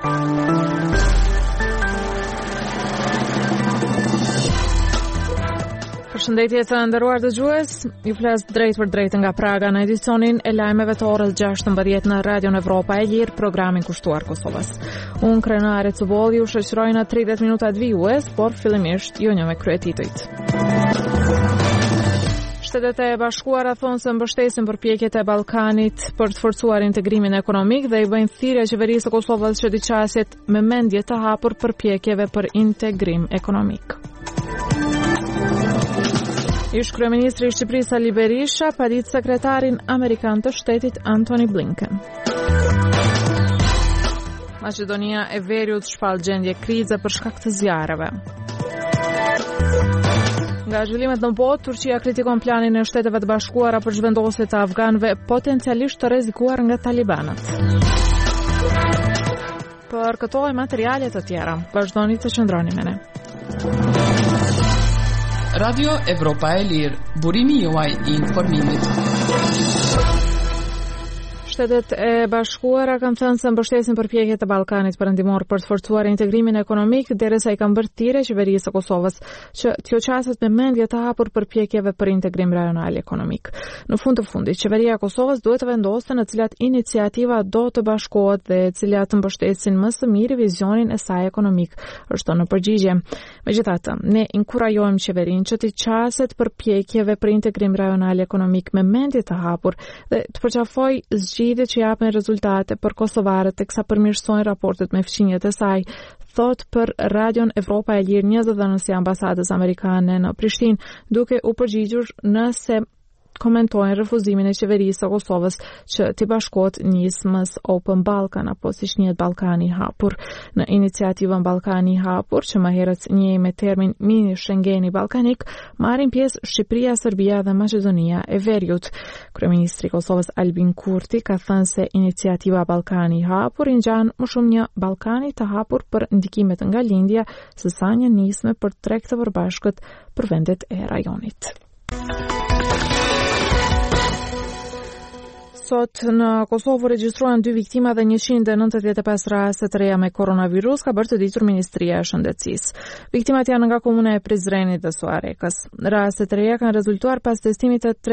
Përshëndetje të nderuar dëgjues, ju flas drejt për drejt nga Praga në edicionin e lajmeve të orës 16 në Radion Evropa e Lirë, programin kushtuar Kosovës. Unë krenare të bolli ju shoqëroj në 30 minutat vijues, por fillimisht ju një me kryetitujt. Shtetet e Bashkuara thonë se mbështesin përpjekjet e Ballkanit për të forcuar integrimin ekonomik dhe i bëjnë thirrje qeverisë së Kosovës që të qaset me mendje të hapur përpjekjeve për integrim ekonomik. Ish kryeministri i Shqipërisë Ali Berisha padit sekretarin amerikan të shtetit Antony Blinken. Maqedonia e Veriut shpall gjendje krize për shkak të zjarreve. Nga zhvillimet në botë, Turqia kritikon planin e Shteteve të Bashkuara për zhvendosje të afganëve potencialisht të rrezikuar nga talibanët. Për këto e materiale të tjera, vazhdoni të qëndroni me ne. Radio Evropa e Lirë, burimi juaj i informimit. Shtetet e Bashkuara kanë thënë se mbështesin përpjekjet e Ballkanit perëndimor për të forcuar integrimin ekonomik, derisa i kanë bërë thirrje qeverisë së Kosovës që t'ju qaset me mendje të hapur përpjekjeve për integrim rajonal ekonomik. Në fund të fundit, qeveria e Kosovës duhet të vendosë në cilat iniciativa do të bashkohet dhe cilat të mbështesin më së miri vizionin e saj ekonomik, është në përgjigje. Megjithatë, ne inkurajojmë qeverinë që të qaset përpjekjeve për integrim rajonal ekonomik me mendje të hapur dhe të përqafojë zgjidhje që japin rezultate për kosovarët teksa përmirësojnë raportet me fqinjet e saj, thot për Radion Evropa e Lirë një zëdhënësi ambasadës amerikane në Prishtinë, duke u përgjigjur nëse komentojnë refuzimin e qeverisë së Kosovës që t'i bashkohet nismës Open Balkan apo siç njihet Ballkani i hapur. Në iniciativën Ballkani i hapur, që më herët njihej me termin Mini Schengeni Ballkanik, marrin pjesë Shqipëria, Serbia dhe Maqedonia e Veriut. Kryeministri i Kosovës Albin Kurti ka thënë se iniciativa Ballkani i hapur i ngjan më shumë një Ballkani të hapur për ndikimet nga lindja, sesa një nisme për treg të përbashkët për vendet e rajonit. Sot në Kosovë regjistruan 2 viktima dhe 195 raste të reja me koronavirus, ka bërë të ditur Ministria e Shëndetësisë. Viktimat janë nga komuna e Prizrenit dhe Suarekës. Rastet të reja kanë rezultuar pas testimit të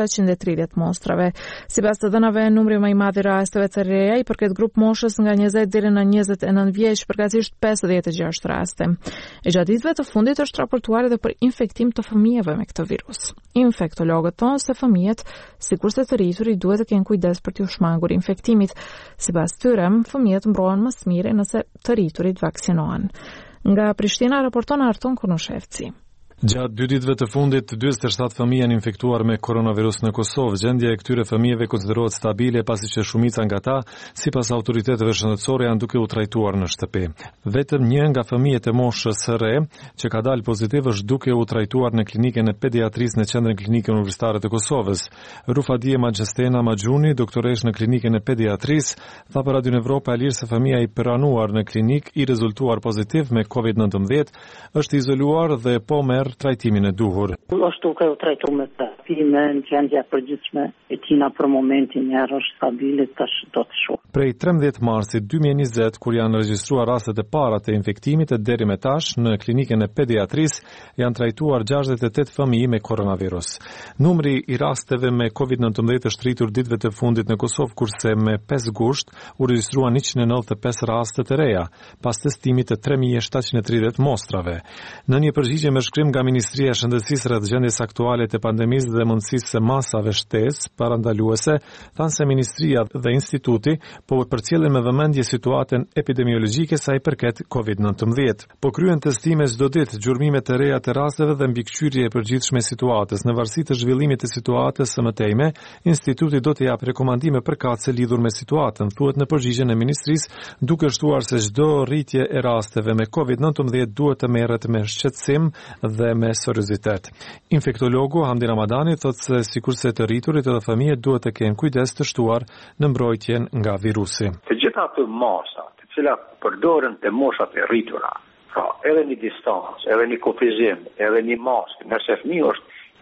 3730 mostrave. Sipas të dhënave, numri më i madh i rasteve të reja i përket grup moshës nga 20 deri në 29 vjeç, përkatësisht 56 raste. E gjatë ditëve të fundit është raportuar edhe për infektim të fëmijëve me këtë virus. Infektologët thonë se fëmijët, sikurse të rriturit, duhet të kenë kujdes për t'u shmangur infektimit. Sipas tyre, fëmijët mbrohen më së miri nëse të rriturit vaksinohen. Nga Prishtina raporton Arton Kunushevci. Gjatë 2 ditëve të fundit, 47 fëmijë janë infektuar me koronavirus në Kosovë. Gjendja e këtyre fëmijëve konsiderohet stabile pasi që shumica nga ta, sipas autoriteteve shëndetësore, janë duke u trajtuar në shtëpi. Vetëm një nga fëmijët e moshës së re që ka dalë pozitiv është duke u trajtuar në klinikën e pediatrisë në Qendrën Klinike Universitare të Kosovës. Rufadie Magjestena Maxhuni, doktoresh në klinikën e pediatrisë, tha për Radion Evropa e Lirë se fëmia i pranuar në klinik i rezultuar pozitiv me COVID-19 është izoluar dhe po merr trajtimin e duhur. Është duke u trajtuar me terapinë në gjendje përgjithshme e tina për momentin është stabile, tash do të shoh. Prej 13 marsit 2020, kur janë regjistruar rastet e para të infektimit e deri me tash në klinikën e pediatrisë janë trajtuar 68 fëmijë me koronavirus. Numri i rasteve me COVID-19 është rritur ditëve të fundit në Kosovë, kurse me 5 gusht u regjistruan 195 raste të reja, pas testimit të 3730 mostrave. Në një përgjigje me shkrim nga Ministria e Shëndetësisë rreth gjendjes aktuale të pandemisë dhe mundësisë së masave shtesë parandaluese, thanë se Ministria dhe Instituti po përcjellin me vëmendje situatën epidemiologjike sa i përket COVID-19. Po kryen testime çdo ditë, gjurmime të reja të rasteve dhe mbikëqyrje e përgjithshme situatës. Në varësi të zhvillimit të situatës së mëtejme, Instituti do të japë rekomandime përkatëse lidhur me situatën, thuhet në përgjigjen e Ministrisë, duke shtuar se çdo rritje e rasteve me COVID-19 duhet të merret me shqetësim dhe me seriozitet. Infektologu Hamdi Ramadani thotë se sikurse të rriturit edhe fëmijët duhet të kenë kujdes të shtuar në mbrojtjen nga virusi. Të gjitha ato masa, të cilat përdoren te moshat e rritura, ka edhe një distancë, edhe një kufizim, edhe një maskë, nëse fëmiu është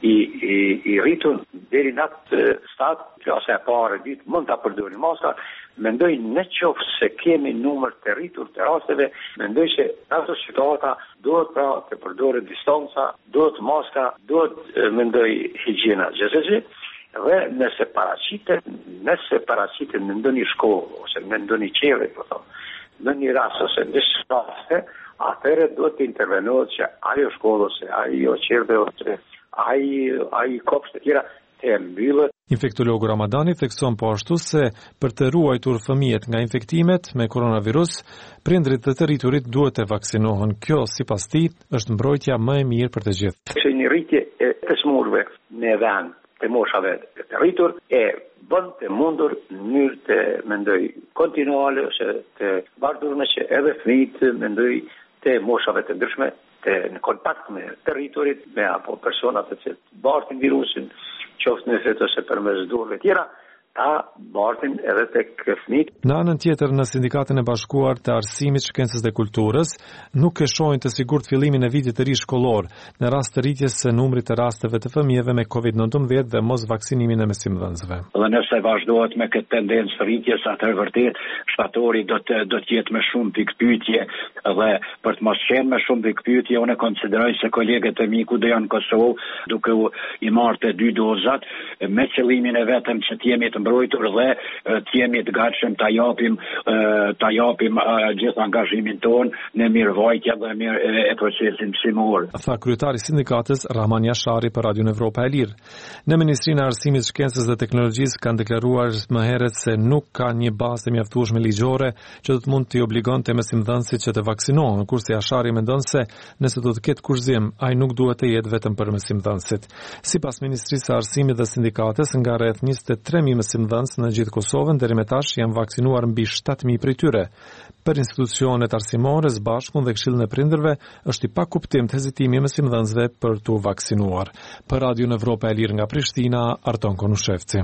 i rritur deri në atë stad, klasa e parë ditë mund ta përdorin masa. Mendoj në qoftë se kemi numër të rritur të rasteve, mendoj se ato situata duhet pra të përdoret distanca, duhet maska, duhet mendoj higjiena gjithsesi. Dhe nëse paraqitet në ndonjë shkollë ose në ndonjë qevë, po them, në një rast ose në raste, atëherë duhet të intervenohet që ajo shkollë ose ajo qevë ose ai kopsht të tjera të mbyllet. Infektologu Ramadani thekson po ashtu se për të ruajtur fëmijët nga infektimet me koronavirus, prindrit dhe të rriturit duhet të vaksinohen. Kjo, sipas tij, është mbrojtja më e mirë për të gjithë. Është një rritje e të smurëve në vend të moshave të rritur e bën të mundur në mënyrë të mendoj kontinuale ose të vazhdueshme që edhe fëmijët mendoj të moshave të ndryshme në kontakt me të rriturit, me apo personat të cilët bartin virusin, qoftë në fetë ose përmes durve tjera, ta bartin edhe tek fëmijët. Në anën tjetër, në Sindikatën e Bashkuar të Arsimit, Shkencës dhe Kulturës, nuk e shohin të sigurt fillimin e vitit të ri shkollor në rast të rritjes së numrit të rasteve të fëmijëve me COVID-19 dhe mos vaksinimin e mësimdhënësve. Dhe nëse vazhdohet me këtë tendencë rritjes, atëherë vërtet shtatori do të jetë me shumë pikpyetje dhe për të mos qenë me shumë pikpyetje, unë konsideroj se kolegët e mi ku do janë në Kosovë, duke i marrë të 2 dozat me qëllimin e vetëm që të jemi të mbrojtur dhe të jemi të gatshëm ta japim gjithë angazhimin ton në mirëvajtje dhe e procesin mësimor. Tha kryetari i sindikatës Rahman Jashari për Radion Evropa e Lirë. Në Ministrinë e Arsimit, Shkencës dhe Teknologjisë kanë deklaruar më herët se nuk ka një bazë të mjaftueshme ligjore që do të mund t'i obligonte mësimdhënësit që të vaksinohen, kurse Jashari mendon se nëse do të ketë kurzim, ai nuk duhet të jetë vetëm për mësimdhënësit. Sipas Ministrisë së Arsimit dhe sindikatës, nga rreth 23.000 mësimdhënës në gjithë Kosovën deri më tash janë vaksinuar mbi 7.000 prej tyre. Për institucionet arsimore, Bashkun dhe Këshillin e Prindërve është i pakuptim të hezitimi i mësimdhënësve për t'u vaksinuar. Për Radion Evropa e Lirë nga Prishtina, Arton Konushevci.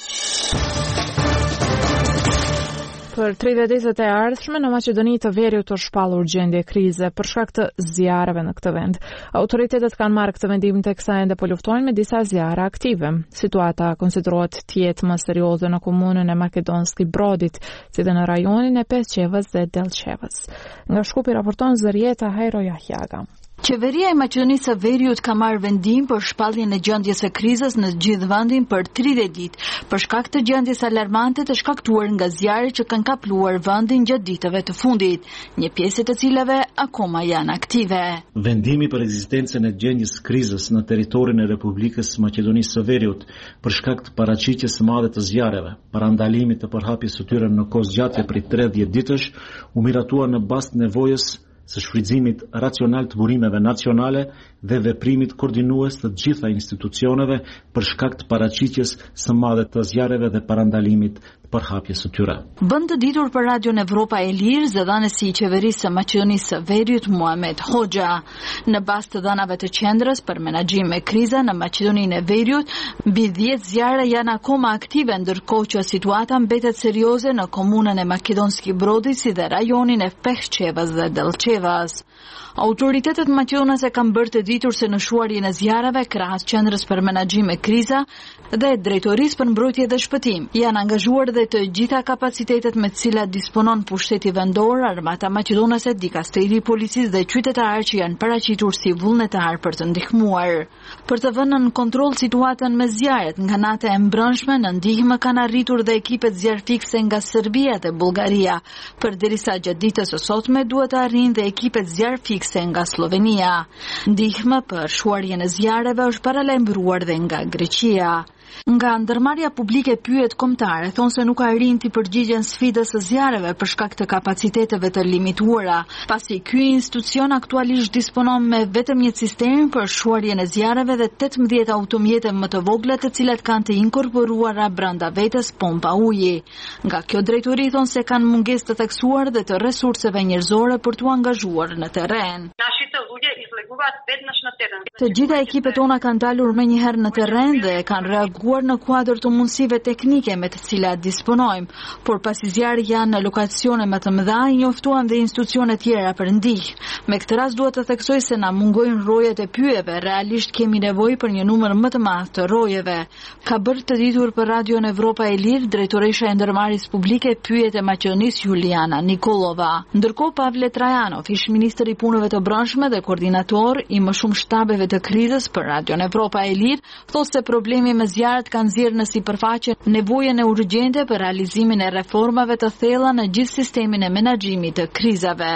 Për 30 ditët e ardhshme në Maqedoni të Veriut është shpallur gjendje krize për shkak të zjarreve në këtë vend. Autoritetet kanë marrë këtë vendim teksa ende po luftojnë me disa zjarre aktive. Situata konsiderohet të jetë më serioze në komunën e Makedonski Brodit, si dhe në rajonin e Pesqevës dhe Delqevës. Nga Shkupi raporton Zërieta Hajro Jahjaga. Qeveria e Maqedonisë së Veriut ka marrë vendim për shpalljen e gjendjes së krizës në gjithë vendin për 30 ditë, për shkak të gjendjes alarmante të shkaktuar nga zjarret që kanë kapluar vendin gjatë ditëve të fundit, një pjesë të cilave akoma janë aktive. Vendimi për ekzistencën e gjendjes së krizës në territorin e Republikës së Maqedonisë së Veriut për shkak të paraqitjes së madhe të zjarreve, parandalimit të përhapjes së tyre në kohë zgjatje prej 30 ditësh, u miratua në bazë të nevojës së shfrytëzimit racional të burimeve nacionale dhe veprimit koordinues të gjitha institucioneve për shkak të paraqitjes së madhe të zjarreve dhe parandalimit të përhapjes së tyre. Bën të ditur për Radion Evropa e Lirë zëdhënësi i qeverisë së Maqedonisë së Veriut Muhamet Hoxha. Në bazë të dhënave të qendrës për menaxhim me kriza në Maqedoninë e Veriut, mbi 10 zjarre janë akoma aktive, ndërkohë që situata mbetet serioze në komunën e Makedonski Brodi si dhe rajonin e Pesqevës dhe Delqevës. Autoritetet maqedonase kanë bërë të ditur se në shuarjen e zjarreve krahas qendrës për menaxhim me kriza dhe drejtorisë për mbrojtje dhe shpëtim janë angazhuar dhe të gjitha kapacitetet me të cilat disponon pushteti vendor, armata maqedonase, dikasteri i policisë dhe qytetarë që janë paraqitur si vullnetar për të ndihmuar. Për të vënë në kontroll situatën me zjarret nga nata e mbrëmshme, në ndihmë kanë arritur dhe ekipet zjarrfikse nga Serbia dhe Bullgaria, përderisa gjatë ditës së sotme duhet të arrijnë dhe ekipet zjarrfikse nga Slovenia. Ndihmë për shuarjen e zjarreve është paralajmëruar dhe nga Greqia. Nga ndërmarrja publike pyet kombëtare thonë se nuk arrin të përgjigjen sfidës së zjarreve për shkak të kapaciteteve të limituara, pasi ky institucion aktualisht disponon me vetëm një cisternë për shuarjen e zjarreve dhe 18 automjete më të vogla të cilat kanë të inkorporuara brenda vetes pompa uji. Nga kjo drejtori thonë se kanë mungesë të theksuar dhe të resurseve njerëzore për t'u angazhuar në terren. Të gjitha ekipet tona kanë dalur menjëherë në terren dhe kanë reaguar në kuadër të mundësive teknike me të cilat disponojmë, por pasi zjarri janë në lokacione më të mëdha, i njoftuan dhe institucione tjera për ndihmë. Me këtë rast duhet të theksoj se na mungojnë rojet e pyjeve, realisht kemi nevojë për një numër më të madh të rojeve. Ka bërë të ditur për Radion Evropa e Lirë drejtoresha e ndërmarrjes publike pyjet e Maqedonisë Juliana Nikolova. Ndërkohë Pavle Trajanov, ish ministër i punëve të brendshme dhe koordinator i më shumë shtabeve të krizës për Radion Evropa e Lirë, thotë se problemi me zjarret kanë nxjerrë në sipërfaqe nevojën e urgjente për realizimin e reformave të thella në gjithë sistemin e menaxhimit të krizave.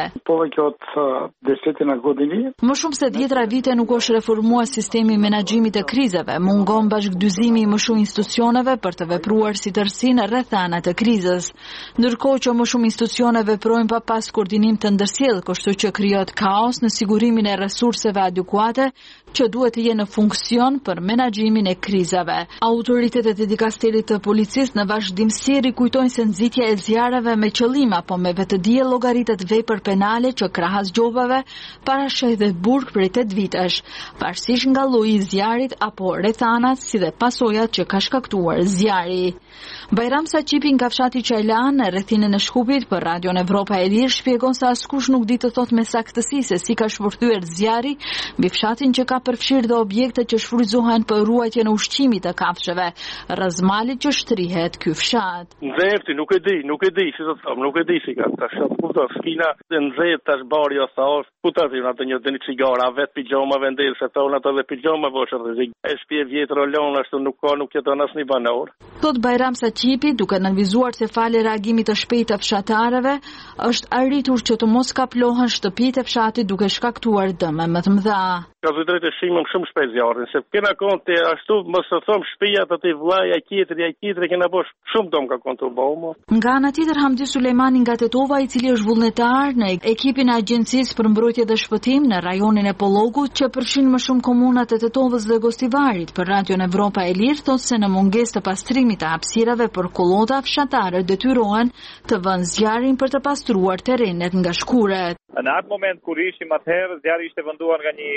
Më shumë se 10 vite nuk është reformuar sistemi i menaxhimit të krizave, mungon bashkëdyzimi i më shumë institucioneve për të vepruar si tërësi në rreth anët të krizës. Ndërkohë që më shumë institucione veprojnë pa pas koordinim të ndërsjellë, kështu që krijohet kaos në sigurimin e resurseve adekuate që duhet të jenë në funksion për menaxhimin e krizave. Autoritetet e dikasterit të policisë në vazhdimsi rikujtojnë se nxitja e zjarreve me qëllim apo me vetëdije llogaritet vepër penale që krahas gjobave parasheh dhe burg prej 8 vitesh, pavarësisht nga lloji i zjarrit apo rrethanat si dhe pasojat që ka shkaktuar zjarri. Bajram Saqipi nga fshati Çajlan në rrethinën e Shkupit për Radion Evropa e Lirë shpjegon se askush nuk di të thotë me saktësi se si ka shpërthyer zjarri mbi fshatin që ka përfshirë dhe objekte që shfrytëzohen për ruajtjen e ushqimit të kafshëve, rreth malit që shtrihet ky fshat. Nxehti nuk e di, si të them, nuk e di si ka tash. Kuptoj, skina të nxehtë tash bari ose kuptoj atë një dëni cigara, vet pijama vendese tonë ato dhe pijama voshë rrezik. E shtëpi vjetër olon ashtu nuk jeton asnjë banor. Thot Bajram Saqipi, duke nënvizuar se falë reagimit të shpejtë të fshatarëve, është arritur që të mos kaplohen shtëpitë e fshatit duke shkaktuar dëme më të mëdha. Ka drejtë të shihim shumë shpejt zjarrin, se kena konte ashtu mos të them shtëpia të tij vllaja tjetër kena bosh shumë dom ka kontu bëu. Nga ana tjetër Hamdi Sulejmani nga Tetova, i cili është vullnetar në ekipin e Agjencisë për Mbrojtje dhe Shpëtim në rajonin e Pollogut, që përfshin më shumë komunat e Tetovës dhe Gostivarit, për Radion Evropa e Lirë thotë se në mungesë të pastrimit të hapësirave për kullota, fshatarët detyrohen të vënë zjarrin për të pastruar terrenet nga shkuret. Në atë moment kur ishim atëherë, zjarri ishte venduar nga një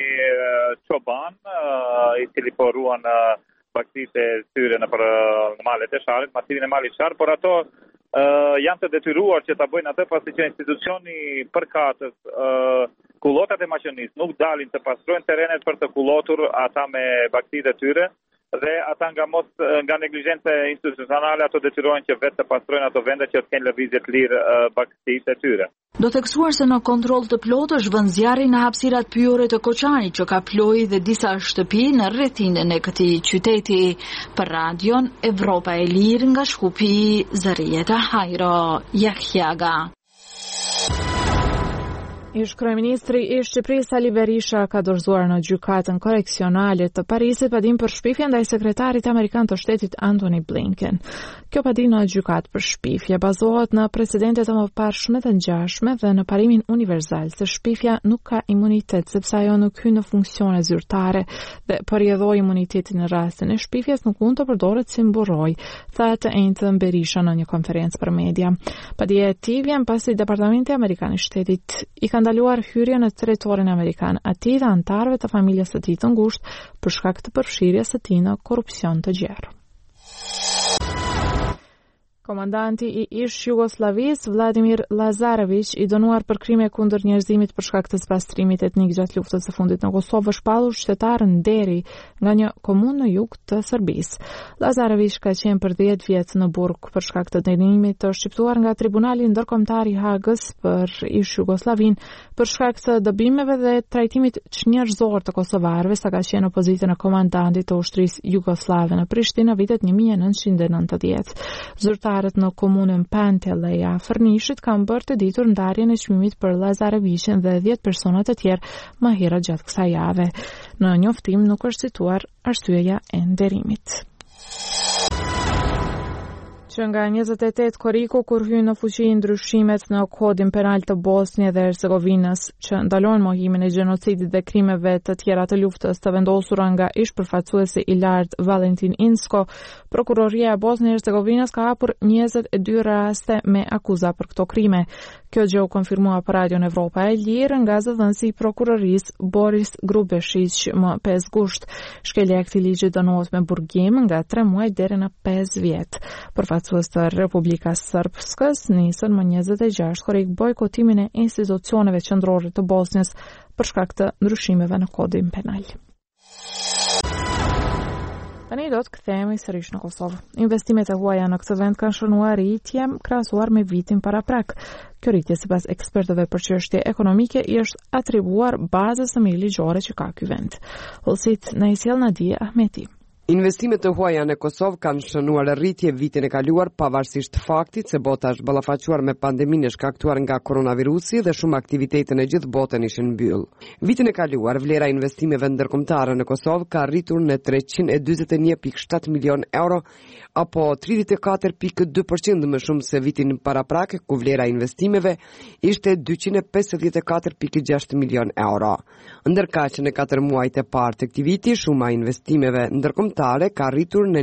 çoban i cili po ruan baktitë e tyre në malet e Sharrit, masivin e malit Sharr, por ato janë të detyruar që ta bëjnë atë pasi që institucioni përkatës kullotat e Maqedonisë nuk dalin të pastrojnë terrenet për të kullotur ata me baktitë e tyre. Dhe ata nga neglizhenca institucionale ato detyrohen që vetë të pastrojnë ato vende që të kenë lëvizje të lirë baktitë e tyre. Do theksuar se në kontroll të plotë është vënë zjarri në hapësirat pyjore të Koçanit që ka plojë dhe disa shtëpi në rrethinën e këtij qyteti. Për Radion Evropa e Lirë nga Shkupi, Zarieta Hajro, Jahjaga. Ish kryeministri i Shqipërisë Sali Berisha ka dorëzuar në gjykatën koreksionale të Parisit padim për shpifje ndaj sekretarit amerikan të shtetit Antony Blinken. Kjo padim në gjykatë për shpifje bazohet në precedentet e mëparshme të ngjashme dhe në parimin universal se shpifja nuk ka imunitet sepse ajo nuk hyn në funksione zyrtare dhe përjedhoi imunitetin në rastin e shpifjes nuk mund të përdoret si mburoj, tha të njëjtën Berisha në një konferencë për media. Padija e tij vjen pasi Departamenti Amerikan i Shtetit i ka ndaluar hyrjen në territorin amerikan atij dhe anëtarëve të familjes së tij të ngushtë për shkak të përfshirjes së tij në korrupsion të gjerë. Komandanti i ish Jugosllavisë Vladimir Lazarević, i dënuar për krime kundër njerëzimit për shkak të pastrimit etnik gjatë luftës së fundit në Kosovë, është shpallur qytetar në Deri nga një komunë në jug të Serbisë. Lazarević ka qenë për 10 vjet në burg për shkak të dënimit të shqiptuar nga Tribunali Ndërkombëtar i Hagës për ish Jugosllavinë për shkak të dobimeve dhe trajtimit çnjerëzor të kosovarëve sa ka qenë opozitën e komandantit të ushtrisë jugoslave në Prishtinë në vitet 1990. Zyrtarët në komunën Pantelej afër Nishit kanë bërë të ditur ndarjen e çmimit për Lazarevićin dhe 10 persona të tjerë më herët gjatë kësaj jave. Në njoftim nuk është cituar arsyeja e nderimit. që nga 28 korriku kur hyn në fuqi ndryshimet në kodin penal të Bosnjë dhe Hercegovinës që ndalojnë mohimin e gjenocidit dhe krimeve të tjera të luftës të vendosura nga ish-përfaqësuesi i lartë Valentin Inzko, prokuroria e Bosnjë dhe Hercegovinës ka hapur 22 raste me akuza për këto krime. Kjo gjë u konfirmua për Radion Evropa e Lirë nga zëdhënësi i prokurorisë Boris Grubeshić më 5 gusht. Shkelja e këtij ligji dënohet me burgim nga 3 muaj deri në 5 vjet. Përfaqësues të Republikës Srpskës nisën më 26 korrik bojkotimin e institucioneve qendrore të Bosnjës për shkak të ndryshimeve në kodin penal. Tani do të kthehemi sërish në Kosovë. Investimet e huaja në këtë vend kanë shënuar rritje krahasuar me vitin paraprak. Kjo rritje sipas ekspertëve për çështje ekonomike i është atribuar bazës së mirë ligjore që ka ky vend. Hullësit na i sjell Nadia Ahmeti. Investimet të huaja në Kosovë kanë shënuar rritje vitin e kaluar pavarësisht faktit se bota është ballafaquar me pandeminë e shkaktuar nga koronavirusi dhe shumë aktivitete në gjithë botën ishin mbyll. Vitin e kaluar vlera e investimeve ndërkombëtare në Kosovë ka rritur në 321.7 milion euro apo 34.2% më shumë se vitin paraprak, ku vlera e investimeve ishte 254.6 milion euro. Ndërkaq në 4 muajt e parë të këtij viti, shuma e investimeve ndërkombëtare ka rritur në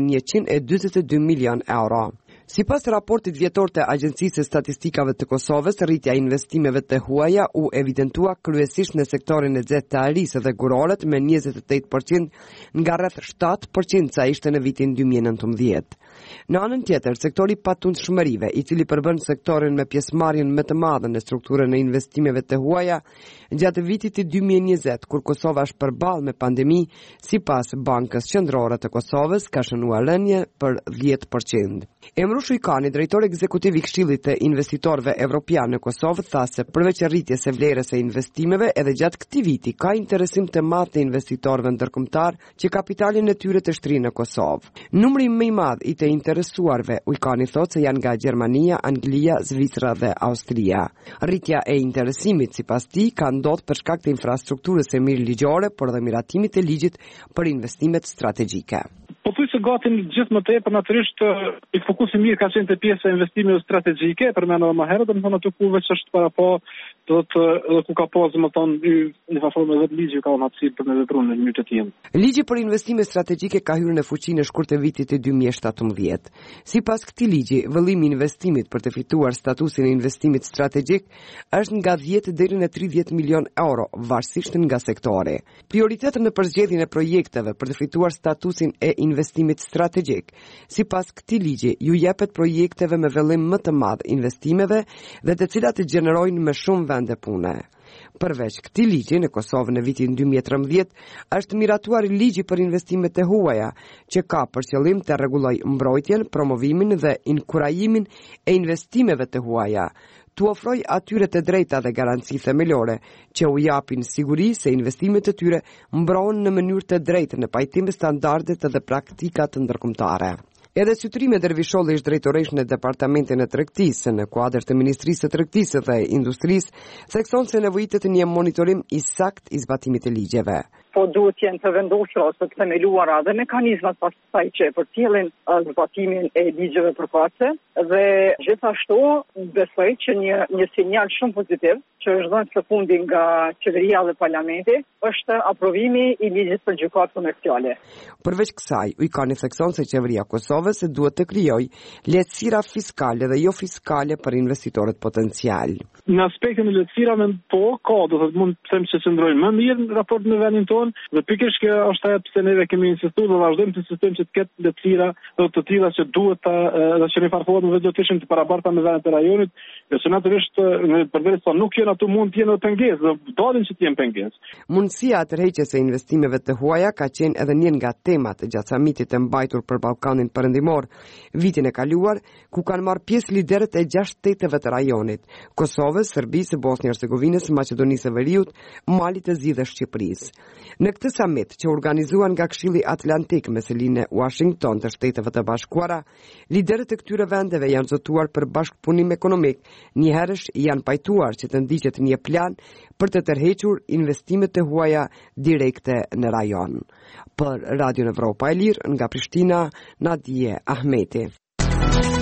142 milion euro. Sipas raportit vjetor të Agjencisë së Statistikave të Kosovës, rritja e investimeve të huaja u evidentua kryesisht në sektorin e xehtë të arisë dhe guroret me 28% nga rreth 7% sa ishte në vitin 2019. Në anën tjetër, sektori patundshmërive, i cili përbën sektorin me pjesëmarrjen më të madhe në strukturën e investimeve të huaja, gjatë vitit të 2020, kur Kosova është përballë me pandemi, sipas Bankës Qendrore të Kosovës, ka shënuar rënje për 10%. Emru Shujkani, drejtor ekzekutiv i Këshillit të Investitorëve Evropian në Kosovë, tha se përveç rritjes së vlerës së investimeve, edhe gjatë këtij viti ka interesim të madh të investitorëve ndërkombëtar që kapitalin e tyre të shtrinë në Kosovë. Numri më i madh i të interesuarve, Ujkani thotë se janë nga Gjermania, Anglia, Zvicra dhe Austria. Rritja e interesimit sipas tij ka ndodhur për shkak të infrastrukturës së mirë ligjore, por dhe miratimit të ligjit për investimet strategjike. Po thuaj se gati gjithë më tepër natyrisht i fokusi mirë ka qenë te pjesa e investimeve strategjike, përmendëm më herët, domethënë aty ku veç është para po do të ku ka pas domethënë në formë vetë ligji ka hapësirë për të vepruar në mënyrë të tillë. Ligji për investime strategjike ka hyrë në fuqi në shkurt të vitit të 2017. Sipas këtij ligji, vëllimi i investimit për të fituar statusin e investimit strategjik është nga 10 deri në 30 milion euro, varësisht nga sektori. Prioritetet në përzgjedhjen e projekteve për të fituar statusin e investimit strategjik, sipas këtij ligji, ju jepet projekteve me vëllim më të madh investimeve dhe të cilat të gjenerojnë më shumë vende pune. Përveç këtij ligji, në Kosovë në vitin 2013 është miratuar ligji për investimet e huaja, që ka për qëllim të rregullojë mbrojtjen, promovimin dhe inkurajimin e investimeve të huaja, të ofroj atyre të drejta dhe garanci themelore që u japin siguri se investimet e tyre mbrohen në mënyrë të drejtë në pajtim me standardet dhe praktikat ndërkombëtare. Edhe Sytrime Dervisholli është drejtoresh në Departamentin e Tregtisë në kuadër të Ministrisë së Tregtisë dhe Industrisë, thekson se nevojitet një monitorim i saktë i zbatimit të ligjeve. Po duhet jenë të vendosura ose të themeluara dhe mekanizmat pastaj që përcjellin zbatimin e ligjeve përkatëse dhe gjithashtu besoj që një sinjal shumë pozitiv që është dhënë së fundi nga qeveria dhe parlamenti është aprovimi i ligjit për gjykatë komerciale. Përveç kësaj, Ujkani thekson se qeveria e Kosovës duhet të krijojë lehtësira fiskale dhe jo fiskale për investitorët potencial. Në aspektin e lehtësirave ka, do të mund të them se qëndrojnë më mirë në raport me vendin tonë dhe pikërisht kjo është ajo pse neve kemi insistuar dhe vazhdojmë të insistojmë që të ketë lehtësira të tilla që duhet dhe që në farformë do të ishin të barabarta me vendet e rajonit, që natyrisht përderisa nuk janë ato mund të jenë pengesë, do dalin që të jenë pengesë. Mundësia e tërheqjes së investimeve të huaja ka qenë edhe një nga temat gjatë samitit të mbajtur për Ballkanin Perëndimor vitin e kaluar, ku kanë marrë pjesë liderët e 6 shteteve të rajonit: Kosovës, Serbisë, Bosnjë-Hercegovinës, Maqedonisë së Veriut, Malit të Zi dhe Shqipërisë. Në këtë samit që organizuan nga Këshilli Atlantik me selinë në Washington të Shteteve të Bashkuara, liderët e këtyre vendeve janë zotuar për bashkëpunim ekonomik, njëherësh janë pajtuar që të ndiqet një plan për të tërhequr investimet të huaja direkte në rajon. Për Radio Evropa e Lirë, nga Prishtina, Nadia Ahmeti.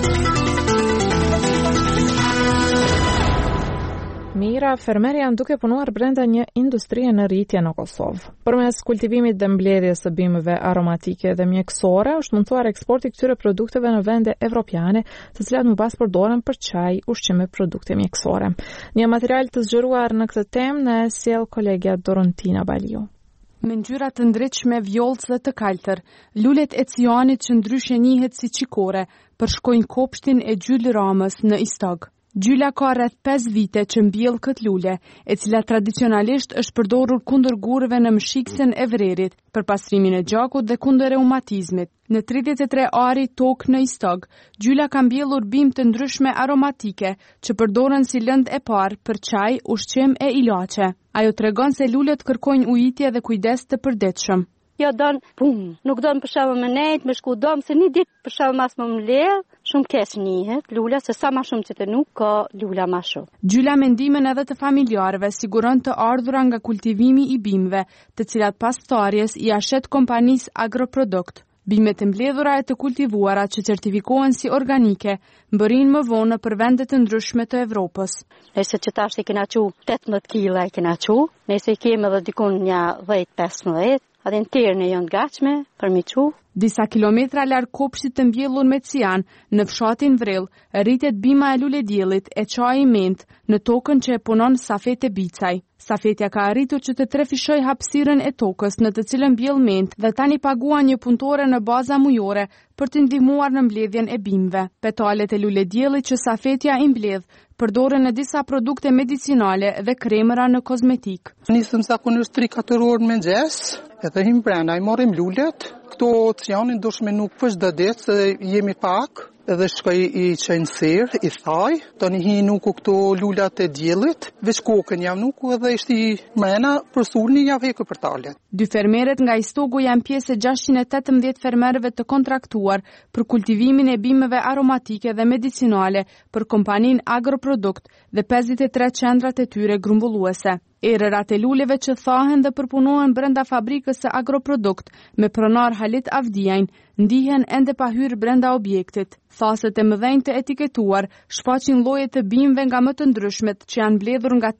Mira fermerë janë duke punuar brenda një industrie në rritje në Kosovë. Përmes kultivimit dhe mbledhjes së bimëve aromatike dhe mjekësore, është mundsuar eksporti këtyre produkteve në vende evropiane, të cilat më pas përdoren për çaj, ushqim e produkte mjekësore. Një material të zgjeruar në këtë temë na sjell kolegja Dorontina Baliu. Me ngjyra të ndritshme vjollcë dhe të kaltër, lulet e cianit që ndryshe njihet si çikore, përshkojnë kopshtin e Gjyl Ramës në Istog. Gjyla ka rreth 5 vite që mbjell këtë lule, e cila tradicionalisht është përdorur kundër gurëve në mshiksen e vrerit, për pastrimin e gjakut dhe kundër reumatizmit. Në 33 ari tokë në Istog, gjyla ka mbjellur bimë të ndryshme aromatike që përdoren si lëndë e parë për çaj, ushqim e ilaçe. Ajo tregon se lulet kërkojnë ujitje dhe kujdes të përditshëm. Ja don nuk don për shkak më nejt, më shku dom se një ditë për shkak mas më mledh, shumë keq njihet lula se sa më shumë që të nuk ka lula më shumë. Gjyla me ndihmën edhe të familjarëve siguron të ardhura nga kultivimi i bimëve, të cilat pas thtarjes i ashet kompanisë Agroprodukt. Bimet e mbledhura e të kultivuara që certifikohen si organike, mbërin më vonë për vende të ndryshme të Evropës. Nëse që tash i kena qu 18 kg i kena qu, nëse i kemi edhe dikun një 10-15, atë në tërë në janë gatshme për mi qu. Disa kilometra larg kopshtit të mbjellur me cian, në fshatin Vrell, rritet bima e luledjellit e çaji i ment në tokën që e punon Safete Bicaj. Safetja ka arritur që të trefishoj hapësirën e tokës në të cilën mbjell ment dhe tani paguan një punëtore në baza mujore për të ndihmuar në mbledhjen e bimëve. Petalet e luledjellit që Safetja i mbledh përdoren në disa produkte medicinale dhe kremëra në kozmetik. Nisëm zakonisht 3-4 orë me mëngjes, edhe him brenda, i marrim lulet. Këto cianin dushme nuk për çdo ditë se jemi pak, edhe shkoj i qenë serë, i thaj, tani hi nuk u këto lulat e djellit, veç kokën jam nuk edhe ishte i mrena për sulni ja vekë për talet. 2 fermeret nga Istogu janë pjesë e 618 fermerëve të kontraktuar për kultivimin e bimëve aromatike dhe medicinale për kompaninë Agroprodukt dhe 53 qendrat e tyre grumbulluese. Erërat e luleve që thahen dhe përpunohen brenda fabrikës së Agroprodukt me pronar Halit Avdiajn ndihen ende pa hyrë brenda objektit. Thaset e mëdhenj të etiketuar shfaqin lloje të bimëve nga më të ndryshmet që janë mbledhur nga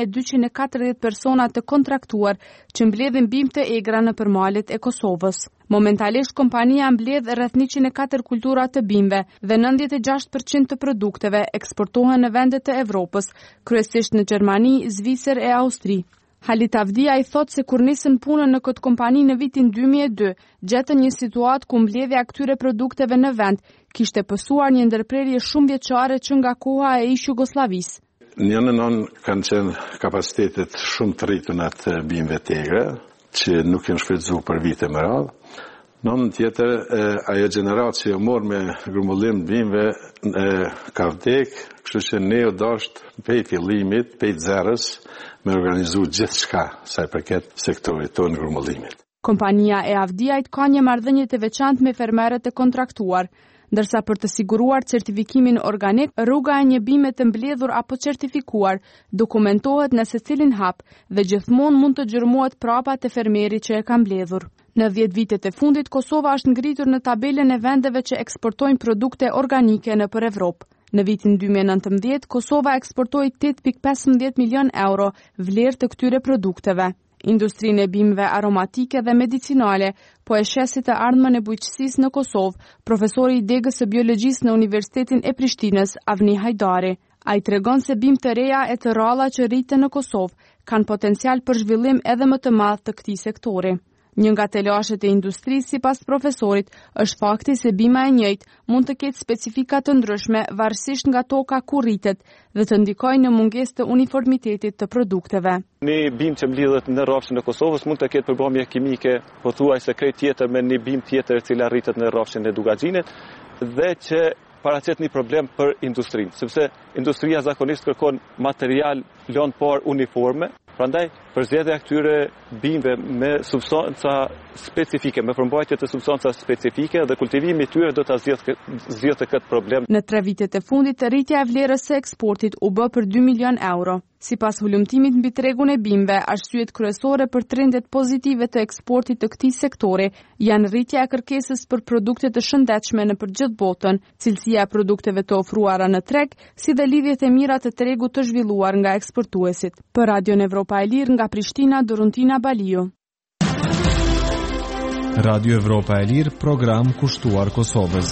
3240 persona të kontraktuar që mbledhin bimë të egra në përmalet e Kosovës. Momentalisht kompania mbledh rreth 104 kultura të bimëve dhe 96% të produkteve eksportohen në vende të Evropës, kryesisht në Gjermani, Zvicër e Austri. Halit Avdiaj thot se kur nisën punën në këtë kompani në vitin 2002, gjetën një situatë ku mbledhja këtyre produkteve në vend kishte pësuar një ndërprerje shumë vjeçare që nga koha e ish Jugosllavisë. Një në kanë qenë kapacitetet shumë të rrituna të bimëve të egra, që nuk janë shfrytzuar për vite më radhë. Në tjetër, ajo gjenerat që morë me grumbullim bimëve ka vdek, kështu që ne u dasht pej fillimit, pej zerës, me organizu gjithë shka sa i përket sektorit tonë grumbullimit. Kompania e Avdiajt ka një marrëdhënie të veçantë me fermerët e kontraktuar, ndërsa për të siguruar certifikimin organik, rruga e një bime të mbledhur apo certifikuar dokumentohet në secilin hap dhe gjithmonë mund të gjërmohet prapa te fermeri që e ka mbledhur. Në 10 vitet e fundit, Kosova është ngritur në tabelën e vendeve që eksportojnë produkte organike nëpër Evropë. Në vitin 2019, Kosova eksportoi 8.15 milion euro vlerë të këtyre produkteve. Industrinë e bimëve aromatike dhe medicinale po e shesit të ardhmën e bujqësisë në Kosovë, profesori i degës së biologjisë në Universitetin e Prishtinës, Avni Hajdari. Ai tregon se bimë të reja e të rralla që rriten në Kosovë kanë potencial për zhvillim edhe më të madh të këtij sektori. Një nga telashet e industrisë, sipas profesorit, është fakti se bima e njëjtë mund të ketë specifika të ndryshme varësisht nga toka ku rritet dhe të ndikojë në mungesë të uniformitetit të produkteve. Një bimë që mbledhet në rrafshin e Kosovës mund të ketë përbërmje kimike pothuajse krejt tjetër me një bimë tjetër e cila rritet në rrafshin e Dugaxhinit dhe që paraqet një problem për industrinë, sepse industria zakonisht kërkon material lënë par uniforme. Prandaj, përzgjedhja e këtyre bimëve me substanca specifike, me përmbajtje të substanca specifike dhe kultivimi i tyre do ta zgjidhte këtë problem. Në 3 vitet e fundit, rritja e vlerës së eksportit u bë për 2 milion euro. Sipas hulumtimit mbi tregun e bimëve, arsyet kryesore për trendet pozitive të eksportit të këtij sektori janë rritja e kërkesës për produkte të shëndetshme në përgjithë botën, cilësia e produkteve të ofruara në treg, si dhe lidhjet e mira të tregut të zhvilluar nga eksportuesit. Për Radion Evropa e Lirë nga Prishtina, Doruntina Baliu. Radio Evropa e Lirë, program kushtuar Kosovës.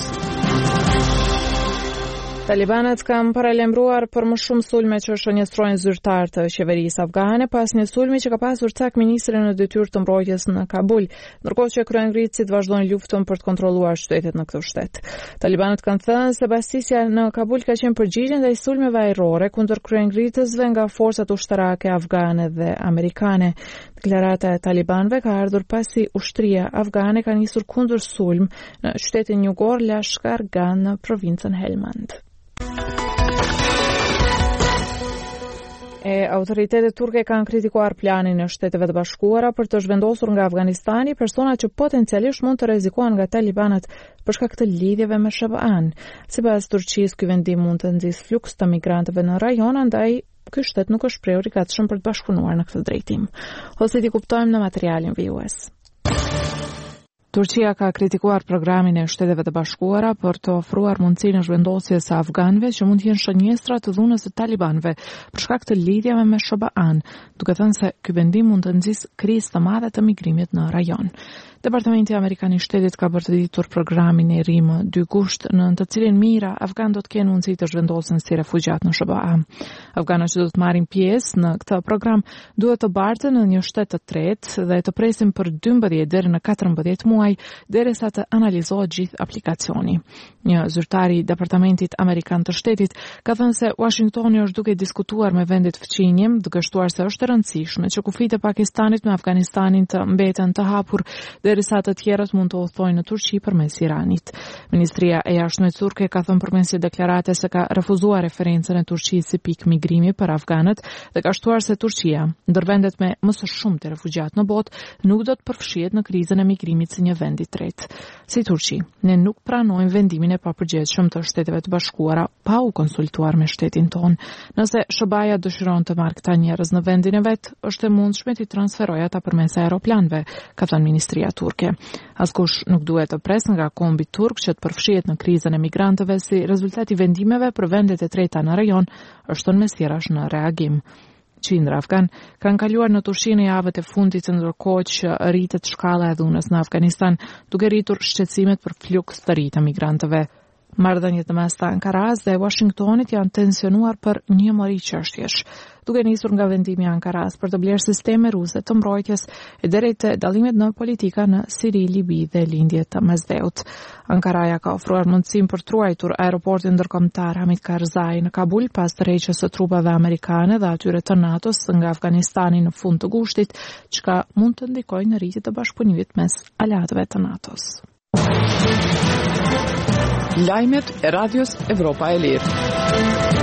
Talibanët kanë paralajmëruar për më shumë sulme që shënjestrojnë zyrtar të qeverisë afgane pas një sulmi që ka pasur cak ministrin në detyrë të mbrojtjes në Kabul, ndërkohë që kryengritësit vazhdojnë luftën për të kontrolluar shtetet në këtë shtet. Talibanët kanë thënë se bastisja në Kabul ka qenë përgjigje ndaj sulmeve ajrore kundër kryengritësve nga forcat ushtarake afgane dhe amerikane. Deklarata e talibanëve ka ardhur pasi ushtria afgane ka nisur kundër sulm në qytetin jugor Lashkargan në provincën Helmand. Autoritetet turke kanë kritikuar planin e Shteteve të Bashkuara për të zhvendosur nga Afganistani persona që potencialisht mund të rrezikohen nga talibanët për shkak të lidhjeve me SHBA-n. Sipas Turqisë, ky vendim mund të nxjisë fluks të migrantëve në rajon, andaj ky shtet nuk është prej i gatshëm për të bashkëpunuar në këtë drejtim. Ose ti kuptojmë në materialin VUS. Turqia ka kritikuar programin e Shteteve të Bashkuara për të ofruar mundësinë e zhvendosjes së afganëve që mund të jenë shënjestra të dhunës së talibanëve për shkak të lidhjeve me SHBA-n, duke thënë se ky vendim mund të nxjisë krizë të madhe të migrimit në rajon. Departamenti Amerikan i Shtetit ka përdoritur programin e ri më 2 gusht, në të cilin mijëra afgan do të kenë mundësi të zhvendosen si refugjat në SHBA. Afganët që do të marrin pjesë në këtë program duhet të barten në një shtet të tretë dhe të presin për 12 deri në 14 muaj derisa të analizohet gjithë aplikacioni. Një zyrtar i Departamentit Amerikan të Shtetit ka thënë se Washingtoni është duke diskutuar me vendet fqinjem, duke shtuar se është e rëndësishme që kufijtë e Pakistanit me Afganistanin të mbeten të hapur derisa të tjerët mund të udhtojnë në Turqi përmes Iranit. Ministria e Jashtme turke ka thënë përmes një deklarate se ka refuzuar referencën e Turqisë si pikë migrimi për afganët dhe ka shtuar se Turqia, ndër vendet me më së shumti refugjat në botë, nuk do të përfshihet në krizën e migrimit si një vend i tretë. Si Turqi, ne nuk pranojmë vendimin e papërgjegjshëm të Shteteve të Bashkuara pa u konsultuar me shtetin ton. Nëse SHBA-ja dëshiron të marrë këta njerëz në vendin e vet, është e mundshme t'i transferojë ata përmes aeroplanëve, ka thënë ministria turke. Askush nuk duhet të pres nga kombi turk që të përfshihet në krizën e migrantëve si rezultat i vendimeve për vendet e treta në rajon, është thënë mesjerash në reagim. Qindra afgan kanë kaluar në Turqi në javët e fundit, ndërkohë që rritet shkalla e dhunës në Afganistan, duke rritur shqetësimet për fluks të ri të migrantëve. Marrëdhëniet mes Ankaras dhe Washingtonit janë tensionuar për njëmëri çështjesh, duke nisur nga vendimi i Ankaras për të blerë sisteme ruse të mbrojtjes e deri te dallimet në politika në Siri, Libi dhe lindjet të Mesdheut. Ankaraja ka ofruar mundësinë për të ruajtur aeroportin ndërkombëtar Hamid Karzai në Kabul pas tërheqjes së trupave amerikane dhe atyre të NATO-s nga Afganistani në fund të gushtit, çka mund të ndikojë në rritje të bashkëpunimit mes aleatëve të NATO-s. Lajmet e Radios Evropa e Lirë.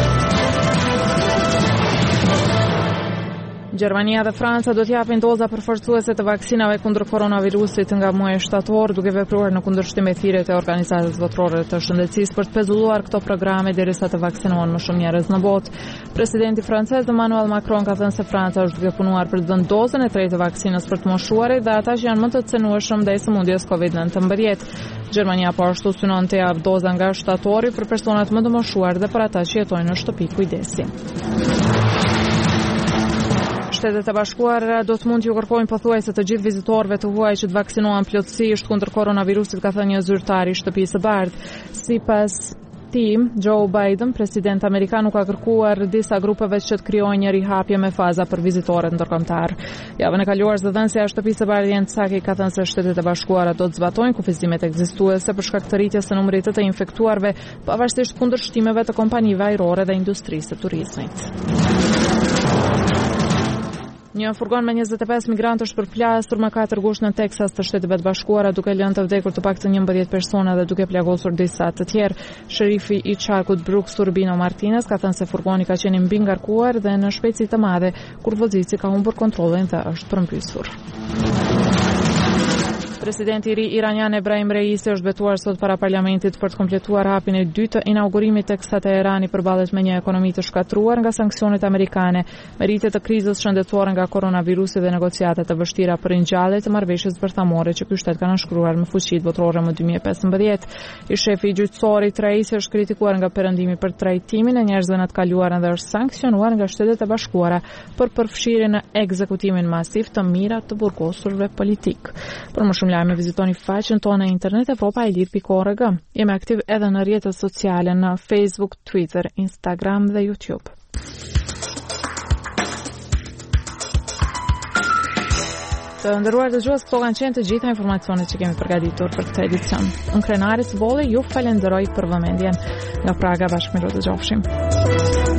Gjermania dhe Franca do t'japin doza përforcuese të vaksinave kundër koronavirusit nga muaji shtator, duke vepruar në kundërshtim me thirrjet e organizatës botërore të shëndetësisë për të pezulluar këto programe derisa të vaksinohen më shumë njerëz në botë. Presidenti francez Emmanuel Macron ka thënë se Franca është duke punuar për të dhënë dozën e tretë të vaksinës për të moshuarit dhe ata që janë më të cenueshëm ndaj sëmundjes COVID-19. Gjermania po ashtu synon të japë doza nga shtatori për personat më të moshuar dhe për ata që jetojnë në shtëpi kujdesi. Shtetet e Bashkuara do të mund t'ju kërkojnë pothuajse të gjithë vizitorëve të huaj që të vaksinohen plotësisht kundër koronavirusit, ka thënë një zyrtar i Shtëpisë së Bardhë. Sipas tij, Joe Biden, president amerikan, ka kërkuar disa grupeve që të krijojnë një rihapje me faza për vizitorët ndërkombëtar. Javën e kaluar zëdhënësja e Shtëpisë së Bardhë Jens Psaki ka thënë se Shtetet e Bashkuara do të zbatojnë kufizimet ekzistuese për shkak të rritjes së numrit të infektuarve, pavarësisht kundërshtimeve të kompanive ajrore dhe industrisë së turizmit. Një furgon me 25 migrantë është përplasur më 4 gusht në Teksas të Shteteve të Bashkuara, duke lënë të vdekur të paktën 11 persona dhe duke plagosur disa të tjerë. Sherifi i qarkut Brooks Urbino Martinez ka thënë se furgoni ka qenë mbi ngarkuar dhe në shpejtësi të madhe, kur vozëci ka humbur kontrollin dhe është përmbysur. Presidenti i ri iranian Ebrahim Reisi është betuar sot para parlamentit për të kompletuar hapin e dytë të inaugurimit tek sa Teherani përballet me një ekonomi të shkatruar nga sanksionet amerikane, meritje të krizës shëndetësore nga koronavirusi dhe negociatat të vështira për ringjallje të marrëveshjes bërthamore që ky shtet ka nënshkruar me fuqitë botërore më 2015. I shefi i gjyqësorit Reisi është kritikuar nga perëndimi për trajtimin e njerëzve në të kaluarën dhe është sanksionuar nga Shtetet e Bashkuara për përfshirjen në ekzekutimin masiv të mirat të burgosurve politik. Për më shumë lajme vizitoni faqen tonë në internet evropaelir.org. Jemi aktiv edhe në rrjetet sociale në Facebook, Twitter, Instagram dhe YouTube. Të nderuar dëgjues, këto kanë qenë të gjitha informacionet që kemi përgatitur për këtë edicion. Unë Krenaris Bolli ju falenderoj për vëmendjen. Nga Praga bashkë me ju dëgjofshim.